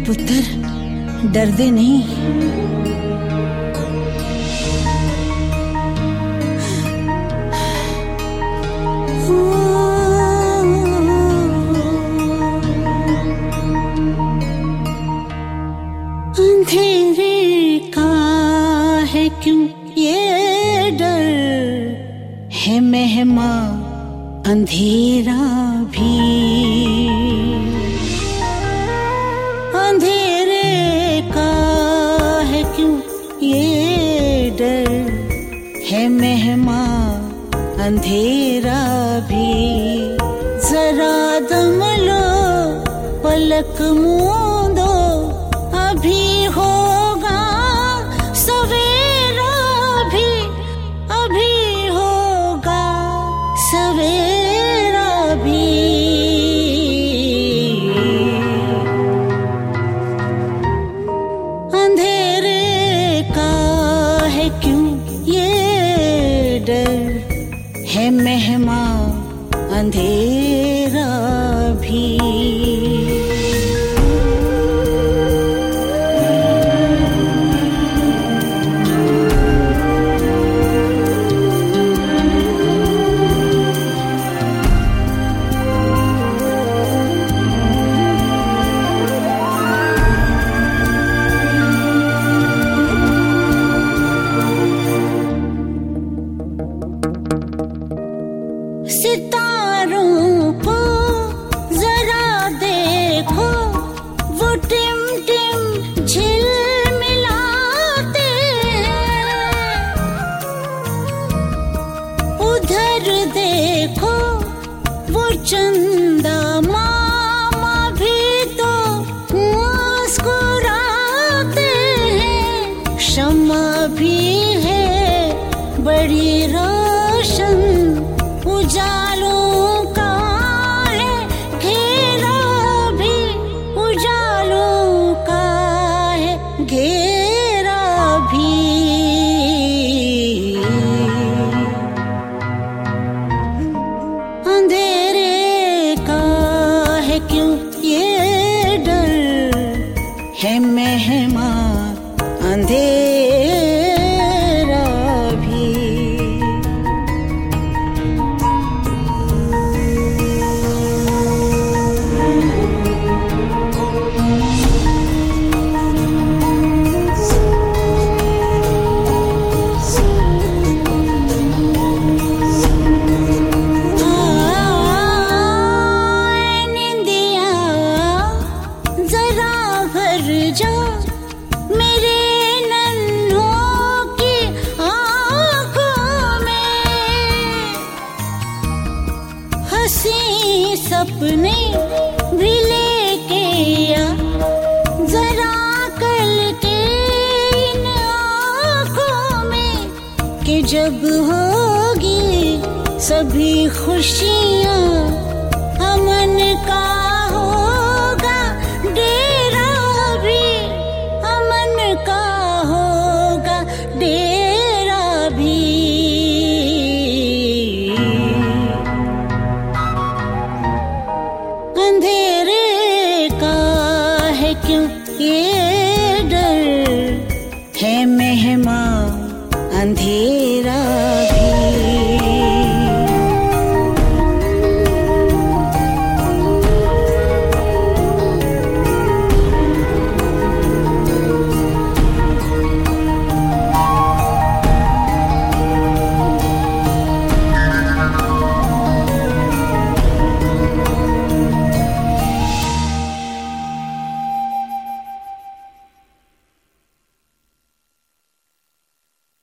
पुत्र डरदे नहीं। अंधेरे का है क्यों ये डर, है मेहमा अंधेरा भी। अंधेरे का है क्यों ये डर, है मेहमा अंधेरा भी। जरा दम लो पलक मूंदो, अभी होगा सवेरा भी, अभी होगा सवेरा भी। अंधेरे का है क्यों ये डर, है मेहमा अंधेरा भी। सितारों को जरा देखो, वो टिम टिम झिलमिलाते हैं। उधर देखो वो चंदा मामा भी तो मुस्कुराते हैं। शम्मा भी है बड़ी रोशन, उजालों का है घेरा भी, उजालों का है घेरा भी। अंधेरे का है क्यों ये डर, है मेहमा अंधेरा भी। जा मेरे नन्हों की आँखों में, हंसी सपने भी लेके आ जरा कल के इन आँखों में, कि जब होगी सभी खुशियाँ